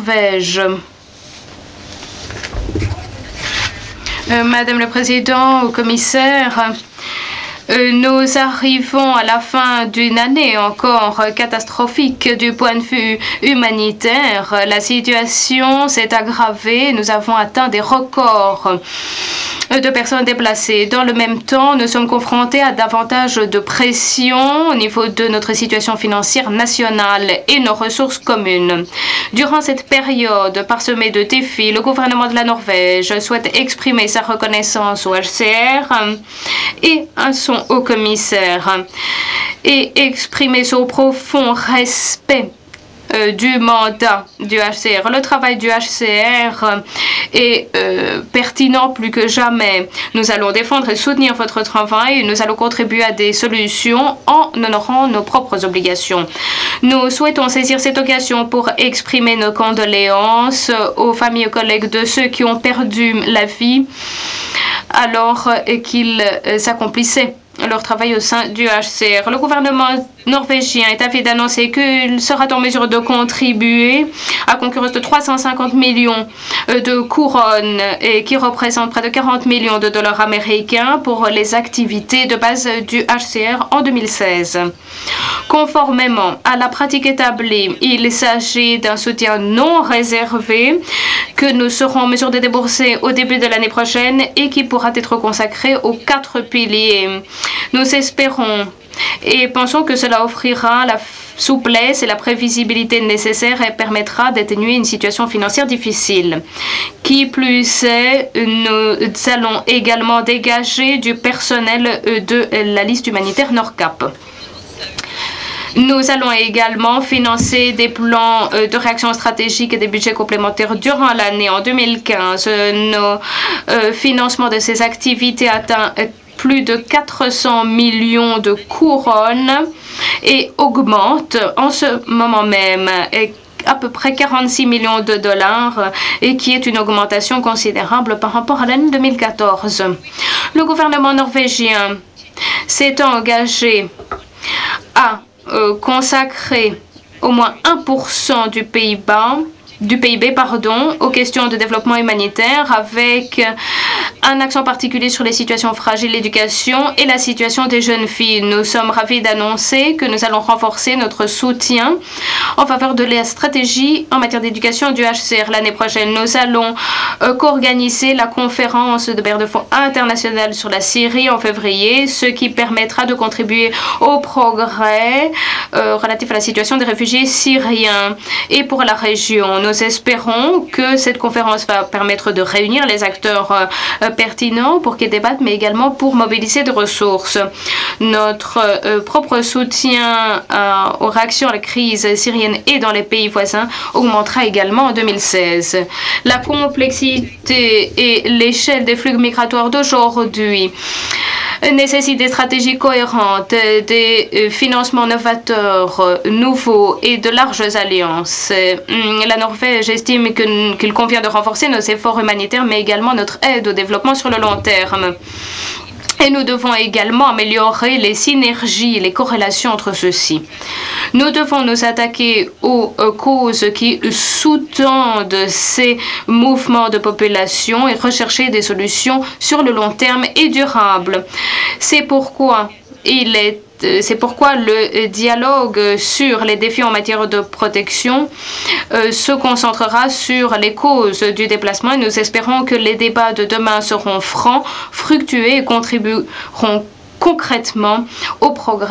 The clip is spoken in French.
Norvège. Madame le Président, au commissaire, nous arrivons à la fin d'une année encore catastrophique du point de vue humanitaire. La situation s'est aggravée. Nous avons atteint des records de personnes déplacées. Dans le même temps, nous sommes confrontés à davantage de pression au niveau de notre situation financière nationale et nos ressources communes. Durant cette période parsemée de défis, le gouvernement de la Norvège souhaite exprimer sa reconnaissance au HCR et à son haut commissaire et exprimer son profond respect du mandat du HCR. Le travail du HCR est pertinent plus que jamais. Nous allons défendre et soutenir votre travail et nous allons contribuer à des solutions en honorant nos propres obligations. Nous souhaitons saisir cette occasion pour exprimer nos condoléances aux familles et aux collègues de ceux qui ont perdu la vie alors qu'ils accomplissaient leur travail au sein du HCR. Le gouvernement norvégien est avide d'annoncer qu'il sera en mesure de contribuer à concurrence de 350 millions de couronnes et qui représente près de 40 millions de dollars américains pour les activités de base du HCR en 2016. Conformément à la pratique établie, il s'agit d'un soutien non réservé que nous serons en mesure de débourser au début de l'année prochaine et qui pourra être consacré aux 4 piliers. Nous espérons et pensons que cela offrira la souplesse et la prévisibilité nécessaires et permettra d'atténuer une situation financière difficile. Qui plus est, nous allons également dégager du personnel de la liste humanitaire NORCAP. Nous allons également financer des plans de réaction stratégique et des budgets complémentaires durant l'année. En 2015, nos financements de ces activités atteignent plus de 400 millions de couronnes et augmente en ce moment même à peu près 46 millions de dollars et qui est une augmentation considérable par rapport à l'année 2014. Le gouvernement norvégien s'est engagé à consacrer au moins 1% du PIB aux questions de développement humanitaire avec un accent particulier sur les situations fragiles, l'éducation et la situation des jeunes filles. Nous sommes ravis d'annoncer que nous allons renforcer notre soutien en faveur de la stratégie en matière d'éducation du HCR. L'année prochaine, nous allons co-organiser la conférence de bailleurs de fonds internationale sur la Syrie en février, ce qui permettra de contribuer au progrès relatif à la situation des réfugiés syriens et pour la région. Nous espérons que cette conférence va permettre de réunir les acteurs pertinents pour qu'ils débattent, mais également pour mobiliser des ressources. Notre propre soutien aux réactions à la crise syrienne et dans les pays voisins augmentera également en 2016. La complexité et l'échelle des flux migratoires d'aujourd'hui nécessite des stratégies cohérentes, des financements novateurs, nouveaux et de larges alliances. La Norvège estime qu'il convient de renforcer nos efforts humanitaires, mais également notre aide au développement sur le long terme. Et nous devons également améliorer les synergies et les corrélations entre ceux-ci. Nous devons nous attaquer aux causes qui sous-tendent ces mouvements de population et rechercher des solutions sur le long terme et durables. C'est pourquoi le dialogue sur les défis en matière de protection se concentrera sur les causes du déplacement et nous espérons que les débats de demain seront francs, fructueux et contribueront concrètement au progrès